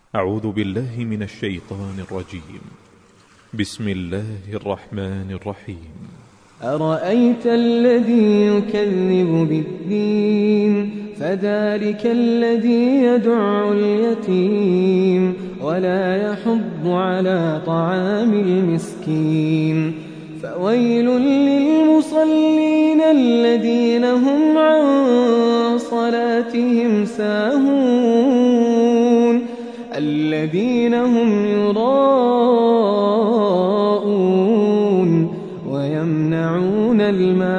أعوذ بالله من الشيطان الرجيم. بسم الله الرحمن الرحيم. أرأيت الذي يكذب بالدين فذلك الذي يدع اليتيم ولا يحض على طعام المسكين فويل للمصلين الذين هم عن صلاتهم ساهون الذين هم يراءون ويمنعون الماء